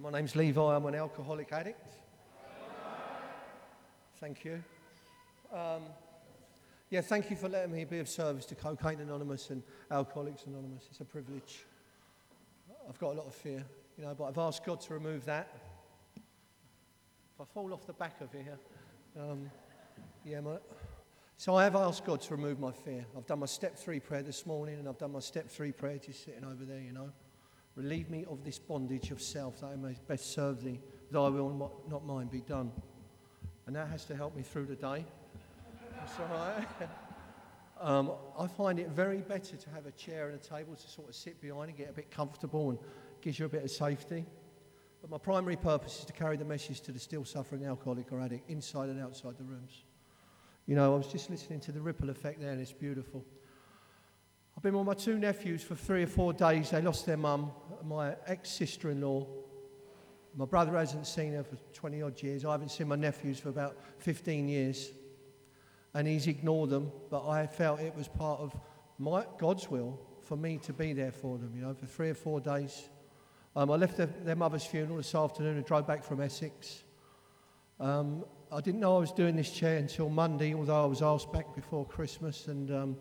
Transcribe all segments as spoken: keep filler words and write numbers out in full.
My name's Levi. I'm an alcoholic addict. Thank you. Um, yeah, thank you for letting me be of service to Cocaine Anonymous and Alcoholics Anonymous. It's a privilege. I've got a lot of fear, you know, but I've asked God to remove that. If I fall off the back of here, um, yeah, my, so I have asked God to remove my fear. I've done my step three prayer this morning, and I've done my step three prayer just sitting over there, you know. Relieve me of this bondage of self, that I may best serve thee. Thy will, not mine, be done. And that has to help me through the day. That's all right. um, I find it very better to have a chair and a table to sort of sit behind and get a bit comfortable and gives you a bit of safety. But my primary purpose is to carry the message to the still suffering alcoholic or addict, inside and outside the rooms. You know, I was just listening to the ripple effect there, and it's beautiful. I've been with my two nephews for three or four days. They lost their mum, my ex-sister-in-law. My brother hasn't seen her for twenty odd years. I haven't seen my nephews for about fifteen years. And he's ignored them, but I felt it was part of my God's will for me to be there for them, you know, for three or four days. Um, I left their, their mother's funeral this afternoon and drove back from Essex. Um, I didn't know I was doing this chair until Monday, although I was asked back before Christmas, and um,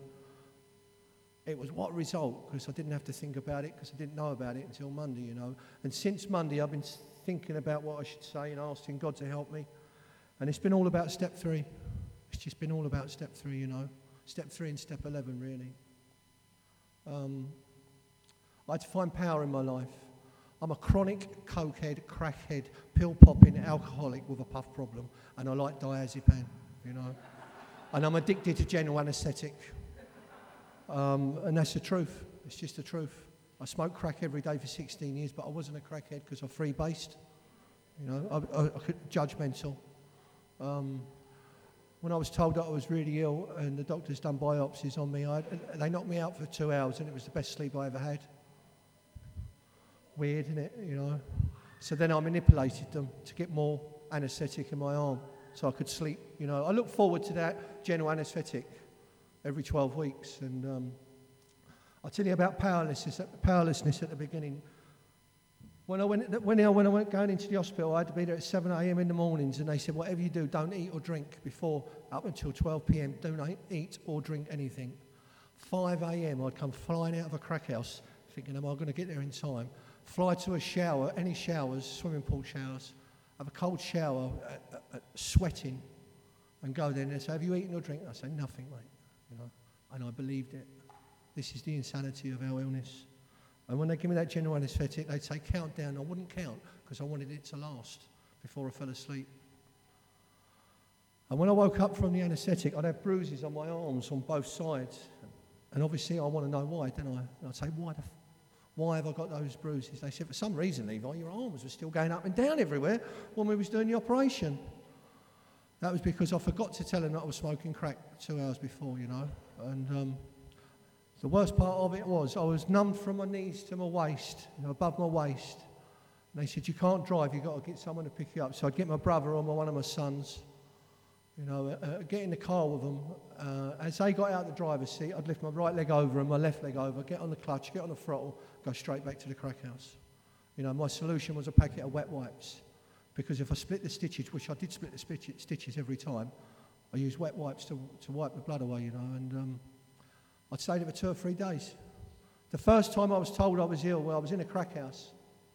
it was what result, because I didn't have to think about it, because I didn't know about it until Monday, you know. And since Monday, I've been thinking about what I should say and asking God to help me. And it's been all about step three. It's just been all about step three, you know. Step three and step eleven, really. Um, I had to find power in my life. I'm a chronic cokehead, crackhead, pill-popping alcoholic with a puff problem, and I like diazepam, you know. And I'm addicted to general anaesthetic. Um, and that's the truth. It's just the truth. I smoked crack every day for sixteen years, but I wasn't a crackhead because I'm free-based. You know, I, I, I could, judgmental. Um, when I was told that I was really ill and the doctors done biopsies on me, I, they knocked me out for two hours and it was the best sleep I ever had. Weird, isn't it? You know. So then I manipulated them to get more anaesthetic in my arm so I could sleep. You know, I look forward to that general anaesthetic every twelve weeks, and um, I'll tell you about powerlessness. Powerlessness at the beginning. When I went, when I, when I went going into the hospital, I had to be there at seven a.m. in the mornings, and they said, whatever you do, don't eat or drink before up until twelve p.m. Don't eat or drink anything. five a.m. I'd come flying out of a crack house, thinking, am I going to get there in time? Fly to a shower, any showers, swimming pool showers, have a cold shower, uh, uh, sweating, and go there and they say, have you eaten or drink? I say, nothing, mate. You know, and I believed it. This is the insanity of our illness. And when they give me that general anaesthetic, they'd say, count down. I wouldn't count because I wanted it to last before I fell asleep. And when I woke up from the anaesthetic, I'd have bruises on my arms on both sides. And obviously I want to know why, don't I? And I'd say, why the f- why have I got those bruises? They said, for some reason, Levi, your arms were still going up and down everywhere when we was doing the operation. That was because I forgot to tell them that I was smoking crack two hours before, you know. And um, the worst part of it was I was numbed from my knees to my waist, you know, above my waist. And they said, you can't drive, you've got to get someone to pick you up. So I'd get my brother or my, one of my sons, you know, uh, get in the car with them. Uh, as they got out the driver's seat, I'd lift my right leg over and my left leg over, get on the clutch, get on the throttle, go straight back to the crack house. You know, my solution was a packet of wet wipes. Because if I split the stitches, which I did split the stitches every time, I used wet wipes to, to wipe the blood away, you know, and um, I'd stayed there for two or three days. The first time I was told I was ill, well, I was in a crack house.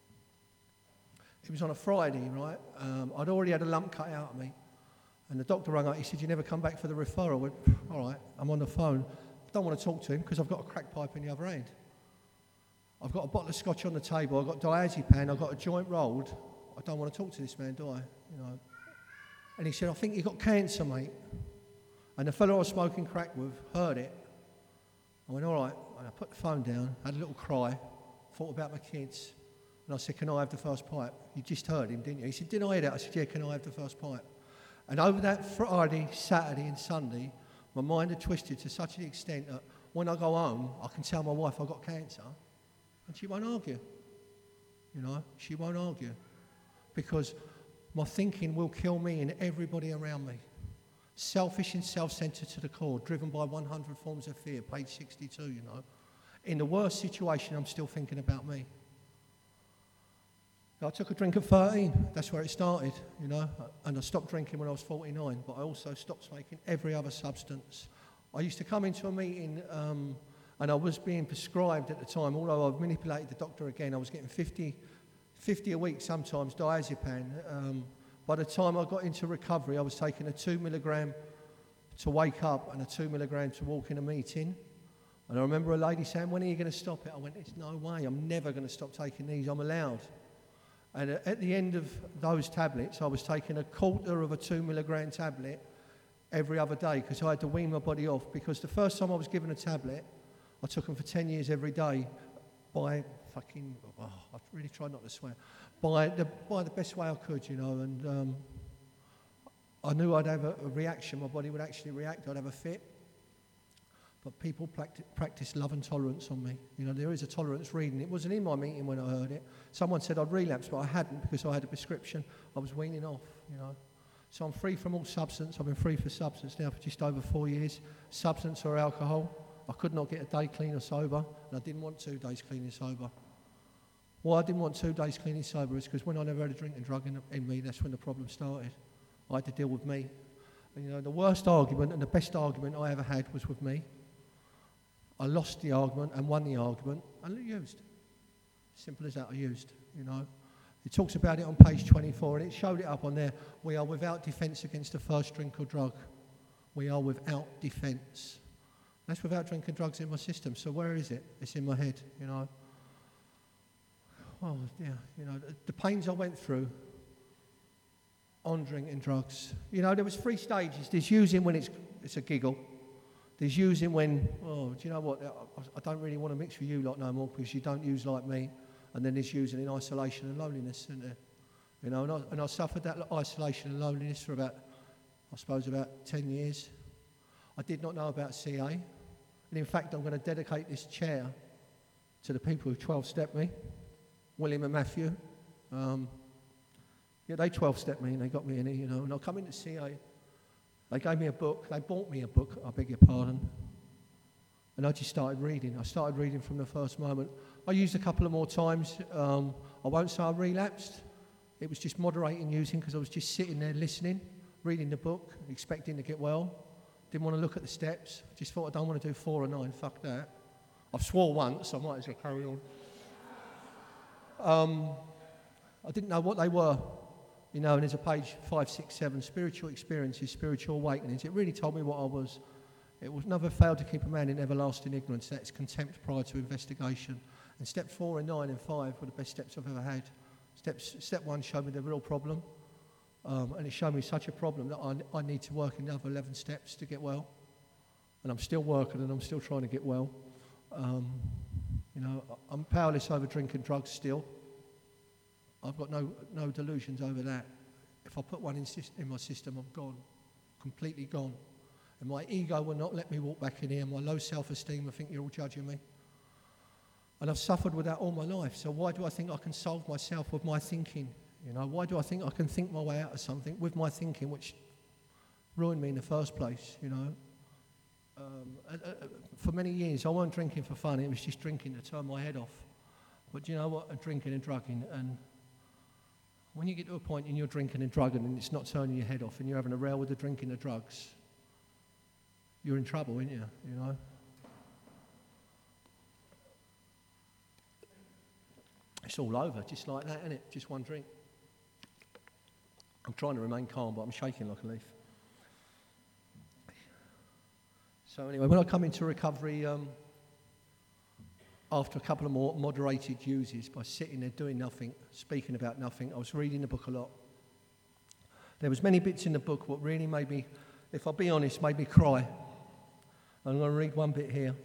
It was on a Friday, right? Um, I'd already had a lump cut out of me. And the doctor rang up, he said, you never come back for the referral. I went, all right, I'm on the phone. I don't want to talk to him because I've got a crack pipe in the other hand. I've got a bottle of scotch on the table, I've got diazepam, I've got a joint rolled. I don't want to talk to this man, do I? You know. And he said, I think you've got cancer, mate. And the fellow I was smoking crack with heard it. I went, all right. And I put the phone down, had a little cry, thought about my kids. And I said, can I have the first pipe? You just heard him, didn't you? He said, didn't I hear that? I said, yeah, can I have the first pipe? And over that Friday, Saturday and Sunday, my mind had twisted to such an extent that when I go home, I can tell my wife I've got cancer, and she won't argue. You know, she won't argue. Because my thinking will kill me and everybody around me. Selfish and self-centered to the core, driven by one hundred forms of fear, page sixty-two, you know. In the worst situation, I'm still thinking about me. I took a drink at thirteen, that's where it started, you know, and I stopped drinking when I was forty-nine, but I also stopped smoking every other substance. I used to come into a meeting, um, and I was being prescribed at the time, although I've manipulated the doctor again, I was getting fifty, fifty a week sometimes, diazepam. Um, by the time I got into recovery, I was taking a two milligram to wake up and a two milligram to walk in a meeting. And I remember a lady saying, when are you going to stop it? I went, there's no way, I'm never going to stop taking these, I'm allowed. And at the end of those tablets, I was taking a quarter of a two milligram tablet every other day because I had to wean my body off. Because the first time I was given a tablet, I took them for ten years every day by fucking, oh, I really tried not to swear, by the, by the best way I could, you know. And um, I knew I'd have a, a reaction, my body would actually react, I'd have a fit. But people practice, practice love and tolerance on me. You know, there is a tolerance reading. It wasn't in my meeting when I heard it. Someone said I'd relapse, but I hadn't because I had a prescription. I was weaning off, you know. So I'm free from all substance. I've been free for substance now for just over four years. Substance or alcohol. I could not get a day clean or sober, and I didn't want two days clean and sober. Why I didn't want two days clean and sober is because when I never had a drink and drug in, in me, that's when the problem started. I had to deal with me. And, you know, the worst argument and the best argument I ever had was with me. I lost the argument and won the argument and used. Simple as that, I used, you know. It talks about it on page twenty-four and it showed it up on there. We are without defence against the first drink or drug. We are without defence. That's without drinking drugs in my system. So where is it? It's in my head, you know. Oh, yeah, you know, the, the pains I went through on drinking drugs. You know, there was three stages. There's using when it's it's a giggle. There's using when, oh, do you know what, I, I don't really want to mix with you lot no more because you don't use like me. And then there's using in isolation and loneliness, isn't there? You know, and I, and I suffered that isolation and loneliness for about, I suppose, about ten years. I did not know about C A. And in fact, I'm going to dedicate this chair to the people who twelve-stepped me, William and Matthew. Um, yeah, they twelve-stepped me and they got me in it, you know. And I come into C A. They gave me a book. They bought me a book, I beg your pardon. And I just started reading. I started reading from the first moment. I used a couple of more times. Um, I won't say I relapsed. It was just moderating using because I was just sitting there listening, reading the book, expecting to get well. Didn't want to look at the steps. Just thought I don't want to do four or nine. Fuck that. I've swore once, so I might as well carry on. Um, I didn't know what they were. You know, and there's a page five, six, seven, spiritual experiences, spiritual awakenings. It really told me what I was. It was never failed to keep a man in everlasting ignorance. That's contempt prior to investigation. And step four and nine and five were the best steps I've ever had. Steps, step one showed me the real problem. Um, and it showed me such a problem that I, I need to work another eleven steps to get well. And I'm still working and I'm still trying to get well. Um, you know, I'm powerless over drinking drugs still. I've got no no delusions over that. If I put one in, in my system, I'm gone, completely gone. And my ego will not let me walk back in here. My low self-esteem, I think you're all judging me. And I've suffered with that all my life. So why do I think I can solve myself with my thinking? You know, why do I think I can think my way out of something with my thinking, which ruined me in the first place? You know, um, uh, uh, for many years I wasn't drinking for fun. It was just drinking to turn my head off. But do you know what? A drinking and drugging and when you get to a point and you're drinking and drugging and it's not turning your head off and you're having a row with the drinking and drugs, you're in trouble, aren't you? You know? It's all over, just like that, isn't it? Just one drink. I'm trying to remain calm, but I'm shaking like a leaf. So anyway, when I come into recovery, um, after a couple of more moderated uses, by sitting there doing nothing, speaking about nothing, I was reading the book a lot. There was many bits in the book what really made me, if I'll be honest, made me cry. I'm going to read one bit here.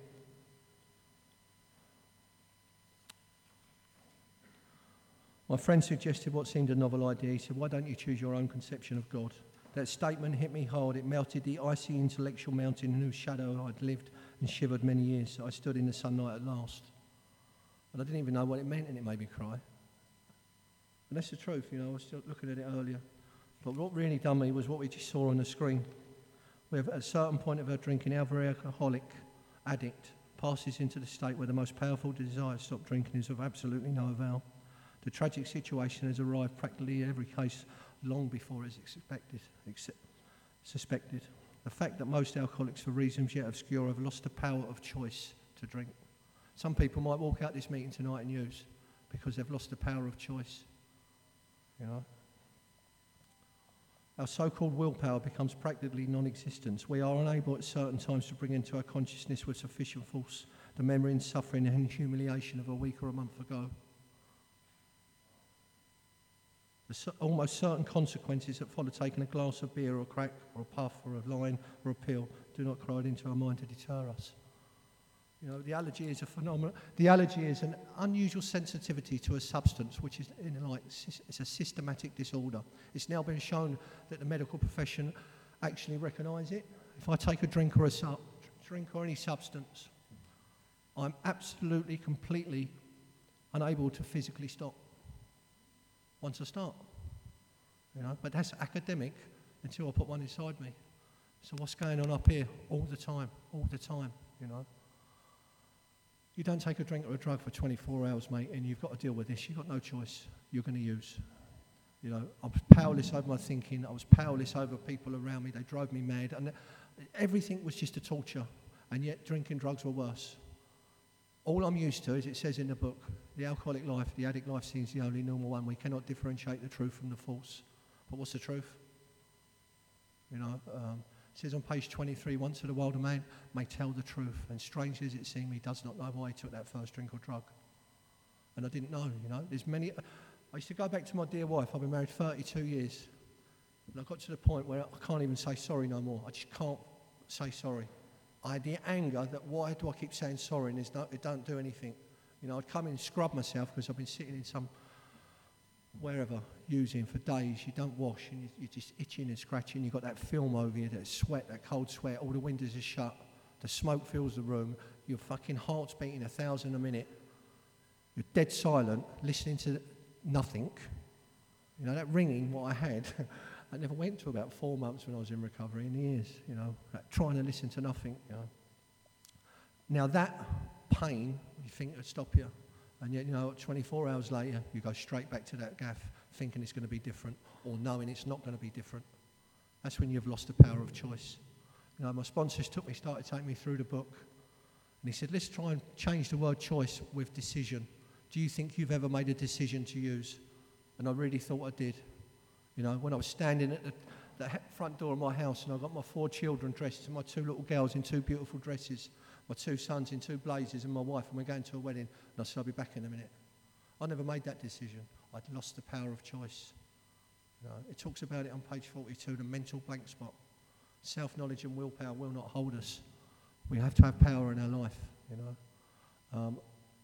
My friend suggested what seemed a novel idea. He said, why don't you choose your own conception of God? That statement hit me hard. It melted the icy intellectual mountain in whose shadow I'd lived and shivered many years. I stood in the sunlight at last. But I didn't even know what it meant, and it made me cry. And that's the truth, you know. I was still looking at it earlier. But what really done me was what we just saw on the screen. Where at a certain point of our drinking, our alcoholic addict passes into the state where the most powerful desire to stop drinking is of absolutely no avail. The tragic situation has arrived practically in every case long before it's expected, except, suspected. The fact that most alcoholics, for reasons yet obscure, have lost the power of choice to drink. Some people might walk out this meeting tonight and use because they've lost the power of choice. You know? Our so-called willpower becomes practically non-existent. We are unable at certain times to bring into our consciousness with sufficient force the memory and suffering and humiliation of a week or a month ago. The almost certain consequences that follow taking a glass of beer or crack or a puff or a line or a pill do not crowd into our mind to deter us. You know, the allergy is a phenomenon. The allergy is an unusual sensitivity to a substance, which is in like it's a systematic disorder. It's now been shown that the medical profession actually recognise it. If I take a drink or a su- drink or any substance, I'm absolutely, completely unable to physically stop once I start. You know, but that's academic until I put one inside me. So what's going on up here all the time, all the time, you know? You don't take a drink or a drug for twenty-four hours, mate, and you've got to deal with this. You've got no choice. You're going to use. You know, I was powerless over my thinking. I was powerless over people around me. They drove me mad. And everything was just a torture. And yet drinking drugs were worse. All I'm used to, as it says in the book, the alcoholic life, the addict life seems the only normal one. We cannot differentiate the truth from the false. But what's the truth? You know, um, it says on page twenty-three, once a wilder man may tell the truth, and strangely as it seems, he does not know why he took that first drink or drug. And I didn't know, you know. There's many. I used to go back to my dear wife. I've been married thirty-two years. And I got to the point where I can't even say sorry no more. I just can't say sorry. I had the anger that why do I keep saying sorry and no, it don't do anything. You know, I'd come in and scrub myself because I've been sitting in some wherever, using for days. You don't wash and you're just itching and scratching. You've got that film over you, that sweat, that cold sweat. All the windows are shut. The smoke fills the room. Your fucking heart's beating a thousand a minute. You're dead silent, listening to nothing. You know, that ringing, what I had, I never went to about four months when I was in recovery in years, you know, like trying to listen to nothing, you know. Now that pain, you think would stop you. And yet, you know, twenty-four hours later, you go straight back to that gaff thinking it's going to be different or knowing it's not going to be different. That's when you've lost the power of choice. You know, my sponsors took me, started taking me through the book. And he said, let's try and change the word choice with decision. Do you think you've ever made a decision to use? And I really thought I did. You know, when I was standing at the, the front door of my house and I got my four children dressed, and my two little girls in two beautiful dresses, my two sons in two blazers, and my wife, and we're going to a wedding, and I said, I'll be back in a minute. I never made that decision. I'd lost the power of choice. You know, it talks about it on page forty-two, the mental blank spot. Self-knowledge and willpower will not hold us. We have to have power in our life, you know. Um,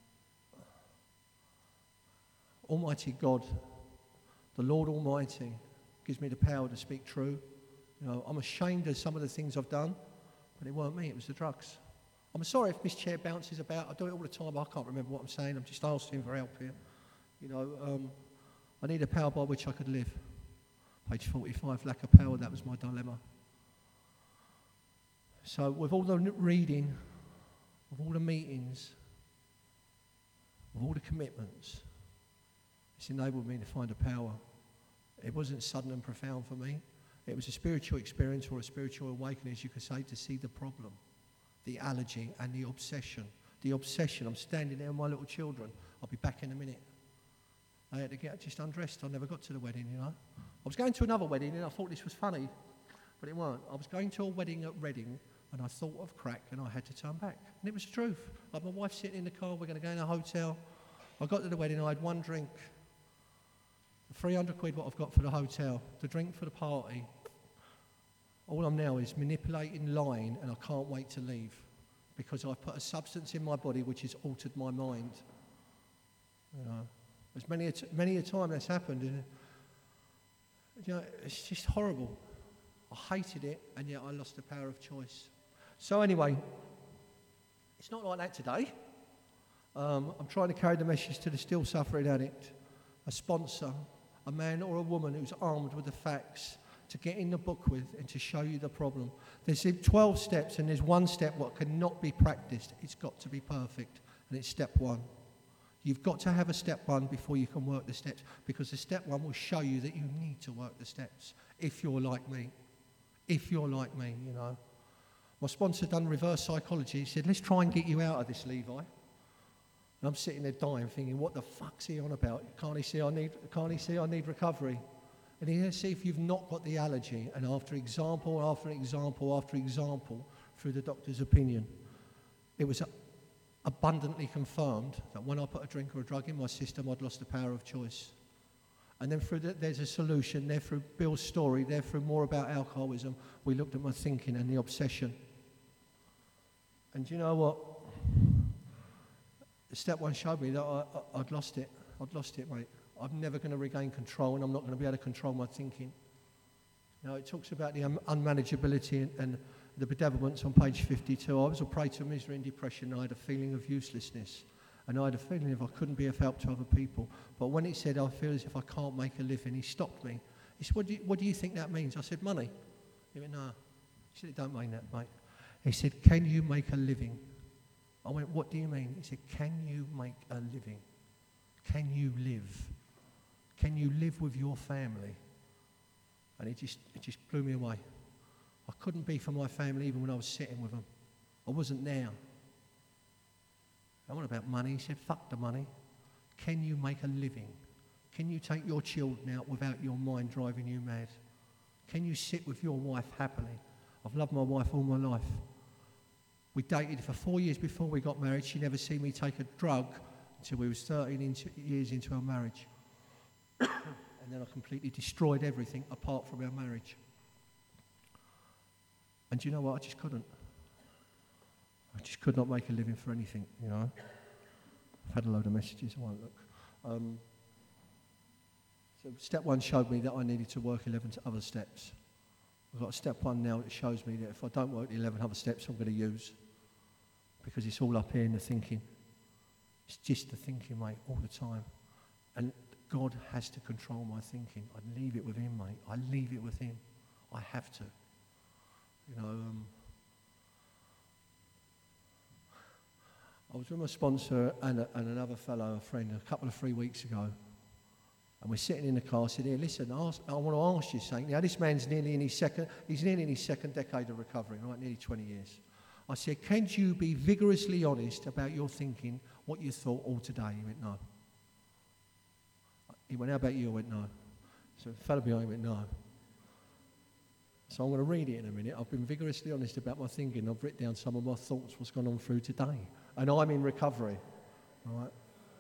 Almighty God, the Lord Almighty, gives me the power to speak true. You know, I'm ashamed of some of the things I've done, but it weren't me, it was the drugs. I'm sorry if this chair bounces about. I do it all the time. I can't remember what I'm saying. I'm just asking for help here. You know, um, I need a power by which I could live. Page forty-five, lack of power, that was my dilemma. So with all the reading, with all the meetings, with all the commitments, it's enabled me to find a power. It wasn't sudden and profound for me. It was a spiritual experience or a spiritual awakening, as you could say, to see the problem, the allergy and the obsession. The obsession, I'm standing there with my little children. I'll be back in a minute. I had to get just undressed. I never got to the wedding, you know. I was going to another wedding and I thought this was funny, but it weren't. I was going to a wedding at Reading and I thought of crack and I had to turn back. And it was the truth. Like my wife sitting in the car, we're going to go in a hotel. I got to the wedding, I had one drink. three hundred quid what I've got for the hotel, the drink for the party. All I'm now is manipulating, lying, and I can't wait to leave because I've put a substance in my body which has altered my mind. You know, there's many a, t- many a time that's happened, and you know, it's just horrible. I hated it, and yet I lost the power of choice. So anyway, it's not like that today. Um, I'm trying to carry the message to the still suffering addict, a sponsor, a man or a woman who's armed with the facts to get in the book with and to show you the problem. There's twelve steps and there's one step what cannot be practiced. It's got to be perfect, and it's step one. You've got to have a step one before you can work the steps, because the step one will show you that you need to work the steps if you're like me. If you're like me, you know. My sponsor done reverse psychology. He said, let's try and get you out of this, Levi. And I'm sitting there dying, thinking, what the fuck's he on about? Can't he see I need, can't he see I need recovery? And he said, see if you've not got the allergy. And after example, after example, after example, through the doctor's opinion, it was abundantly confirmed that when I put a drink or a drug in my system, I'd lost the power of choice. And then through the, there's a solution, there through Bill's story, there through more about alcoholism, we looked at my thinking and the obsession. And you know what? Step one showed me that I, I, I'd lost it. I'd lost it, mate. I'm never going to regain control, and I'm not going to be able to control my thinking. You know, it talks about the un- unmanageability and, and the bedevilments on page fifty-two. I was a prey to misery and depression, and I had a feeling of uselessness. And I had a feeling if I couldn't be of help to other people. But when he said, I feel as if I can't make a living, he stopped me. He said, what do you, what do you think that means? I said, money. He went, no. He said, it don't mean that, mate. He said, can you make a living? I went, what do you mean? He said, can you make a living? Can you live? Can you live with your family? And it just, it just blew me away. I couldn't be for my family even when I was sitting with them. I wasn't there. I want about money. He said, fuck the money. Can you make a living? Can you take your children out without your mind driving you mad? Can you sit with your wife happily? I've loved my wife all my life. We dated for four years before we got married. She never seen me take a drug until we was thirteen into, years into our marriage. And then I completely destroyed everything apart from our marriage. And you know what? I just couldn't. I just could not make a living for anything, you know. I've had a load of messages, I won't look. Um, so step one showed me that I needed to work eleven other steps. I've got step one now that shows me that if I don't work the eleven other steps, I'm going to use. Because it's all up here in the thinking. It's just the thinking, mate, all the time. And God has to control my thinking. I leave it with him, mate. I leave it with him. I have to. You know, um, I was with my sponsor and, a, and another fellow, a friend, a couple of three weeks ago. And we're sitting in the car, I said, here, listen, ask, I want to ask you something. Now, this man's nearly in his second, he's nearly in his second decade of recovery, right, nearly twenty years. I said, can you be vigorously honest about your thinking, what you thought all today? He went, no. He went, how about you? I went, no. So the fellow behind me went, no. So I'm going to read it in a minute. I've been vigorously honest about my thinking. I've written down some of my thoughts, what's gone on through today. And I'm in recovery, right?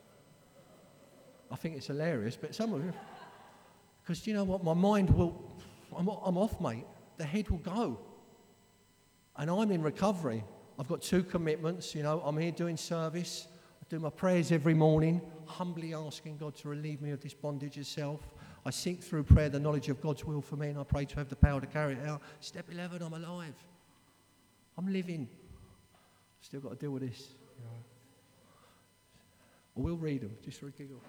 I think it's hilarious, but some of you, because you know what, my mind will, I'm, I'm off, mate. The head will go. And I'm in recovery. I've got two commitments, you know, I'm here doing service. I do my prayers every morning, humbly asking God to relieve me of this bondage of self. I seek through prayer the knowledge of God's will for me, and I pray to have the power to carry it out. Step eleven, I'm alive. I'm living. Still got to deal with this. You know. We'll read them, just for a giggle.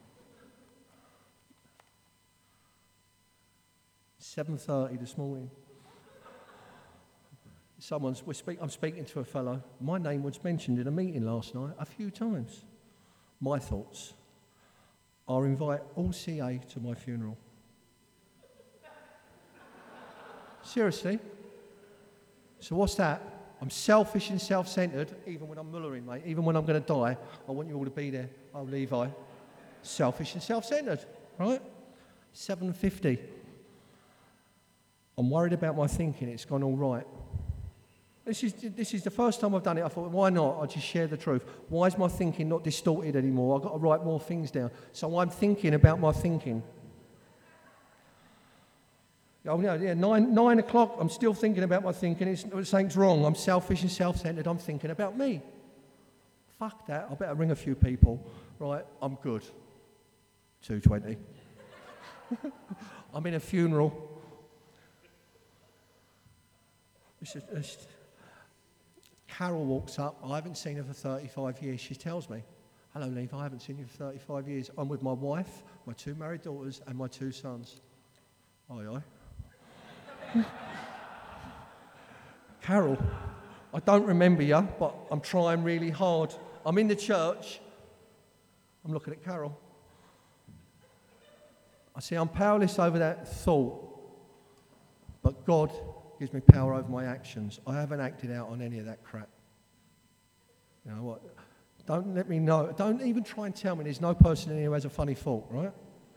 seven thirty this morning. Someone's, we're speak, I'm speaking to a fellow. My name was mentioned in a meeting last night a few times. My thoughts are invite all C A to my funeral. Seriously. So what's that? I'm selfish and self-centred, even when I'm mullering, mate. Even when I'm going to die, I want you all to be there. Oh, Levi. Selfish and self-centred, right? seven fifty. I'm worried about my thinking. It's gone all right. This is, this is the first time I've done it. I thought, why not? I'll just share the truth. Why is my thinking not distorted anymore? I've got to write more things down. So I'm thinking about my thinking. Oh, no, yeah, nine, nine o'clock, I'm still thinking about my thinking. It's, something's wrong. I'm selfish and self-centred. I'm thinking about me. Fuck that. I better ring a few people. Right, I'm good. two twenty. I'm in a funeral. It's, it's, Carol walks up. I haven't seen her for thirty-five years. She tells me, hello, Levi, I haven't seen you for thirty-five years. I'm with my wife, my two married daughters, and my two sons. Aye, aye. Carol, I don't remember you, but I'm trying really hard. I'm in the church. I'm looking at Carol. I see I'm powerless over that thought, but God gives me power over my actions. I haven't acted out on any of that crap. You know what? Don't let me know. Don't even try and tell me there's no person in here who has a funny thought, right?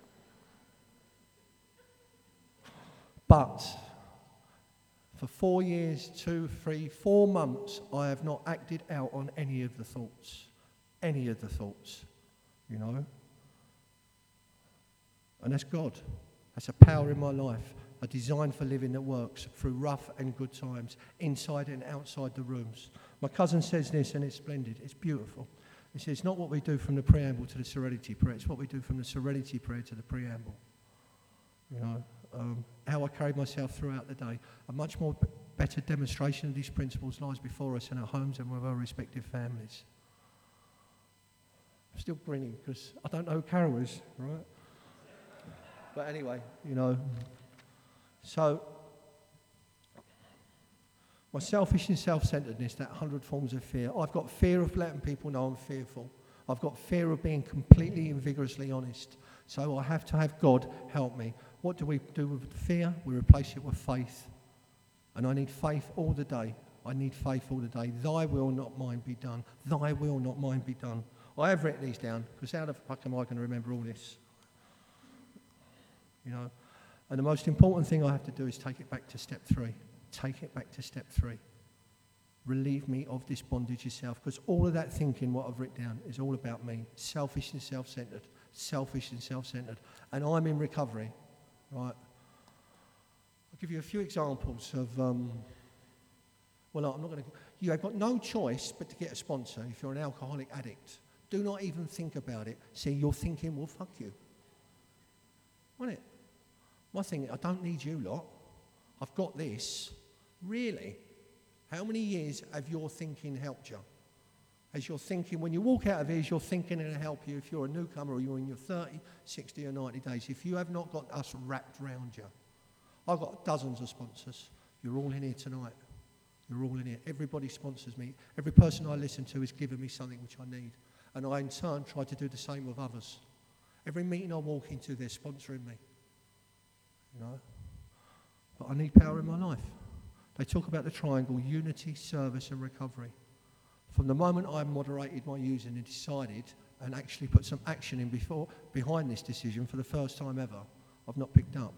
But for four years, two, three, four months, I have not acted out on any of the thoughts. Any of the thoughts, you know? And that's God. That's a power in my life, a design for living that works through rough and good times, inside and outside the rooms. My cousin says this, and it's splendid. It's beautiful. He says, it's not what we do from the preamble to the serenity prayer. It's what we do from the serenity prayer to the preamble. You know, um, how I carry myself throughout the day. A much more b- better demonstration of these principles lies before us in our homes and with our respective families. I'm still grinning because I don't know who Carol is, right? But anyway, you know, so my selfish and self-centeredness, that hundred forms of fear. I've got fear of letting people know I'm fearful. I've got fear of being completely and vigorously honest. So I have to have God help me. What do we do with fear? We replace it with faith. And I need faith all the day. I need faith all the day. Thy will, not mine, be done. Thy will, not mine, be done. I have written these down because how the fuck am I going to remember all this? You know, and the most important thing I have to do is take it back to step three. Take it back to step three. Relieve me of this bondage yourself, because all of that thinking, what I've written down, is all about me. Selfish and self-centered. Selfish and self-centered. And I'm in recovery, right? I'll give you a few examples of, um, well, I'm not going to, you have got no choice but to get a sponsor if you're an alcoholic addict. Do not even think about it. See, your thinking will fuck you. Won't it? My thing, I don't need you lot. I've got this. Really? How many years have your thinking helped you? Has your thinking, when you walk out of here, is your thinking going to help you if you're a newcomer or you're in your thirty, sixty or ninety days? If you have not got us wrapped round you. I've got dozens of sponsors. You're all in here tonight. You're all in here. Everybody sponsors me. Every person I listen to is giving me something which I need. And I, in turn, try to do the same with others. Every meeting I walk into, they're sponsoring me. You know? But I need power in my life. They talk about the triangle, unity, service and recovery. From the moment I moderated my using and decided and actually put some action in before, behind this decision for the first time ever, I've not picked up.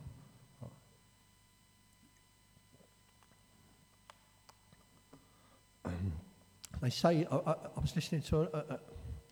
They say, I, I, I was listening to a, a, a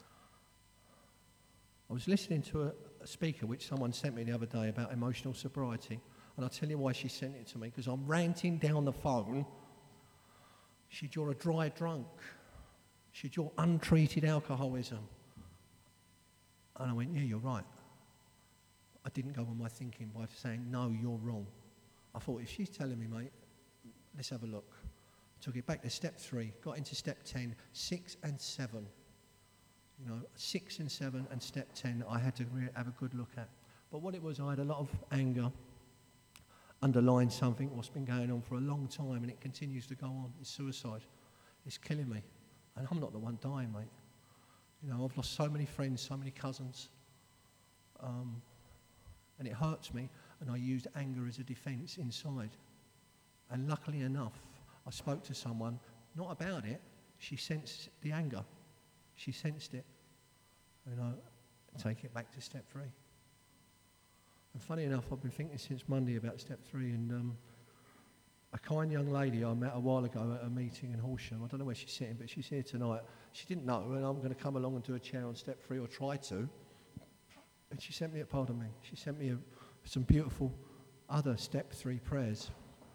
I was listening to a, a speaker which someone sent me the other day about emotional sobriety. And I'll tell you why she sent it to me, because I'm ranting down the phone. She said, you're a dry drunk. She said, you're untreated alcoholism. And I went, yeah, you're right. I didn't go on my thinking by saying, no, you're wrong. I thought, if she's telling me, mate, let's have a look. Took it back to step three, got into step ten, six and seven. You know, six and seven and step ten, I had to re- have a good look at. But what it was, I had a lot of anger, underlying something what's been going on for a long time, and it continues to go on. It's suicide. It's killing me. And I'm not the one dying, mate. You know, I've lost so many friends, so many cousins. Um, and it hurts me, and I used anger as a defence inside. And luckily enough, I spoke to someone, not about it, she sensed the anger. She sensed it. You know, take it back to step three. And funny enough, I've been thinking since Monday about step three, and um, a kind young lady I met a while ago at a meeting in Horsham, I don't know where she's sitting, but she's here tonight. She didn't know, and I'm going to come along and do a chair on step three, or try to. And she sent me, a, pardon me, she sent me a, some beautiful other step three prayers.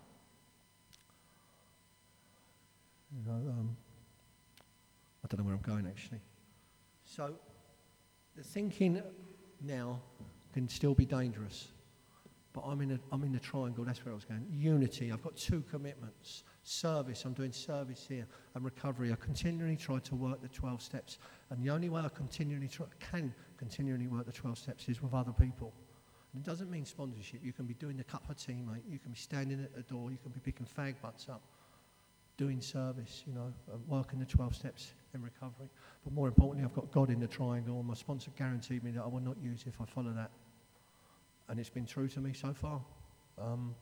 You know, um, I don't know where I'm going actually. So, the thinking now can still be dangerous, but I'm in a, I'm in the triangle. That's where I was going. Unity. I've got two commitments. Service. I'm doing service here, and recovery. I continually try to work the twelve steps, and the only way I continually try, can continually work the twelve steps is with other people. And it doesn't mean sponsorship. You can be doing the cup of tea, mate. You can be standing at the door. You can be picking fag butts up, doing service. You know, working the twelve steps in recovery. But more importantly, I've got God in the triangle, and my sponsor guaranteed me that I will not use if I follow that. And it's been true to me so far. Um,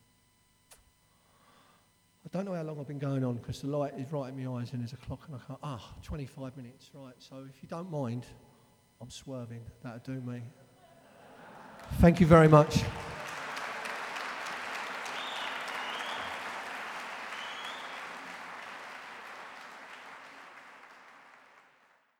I don't know how long I've been going on because the light is right in my eyes and there's a clock and I can't, ah, twenty-five minutes, right. So if you don't mind, I'm swerving, that'll do me. Thank you very much.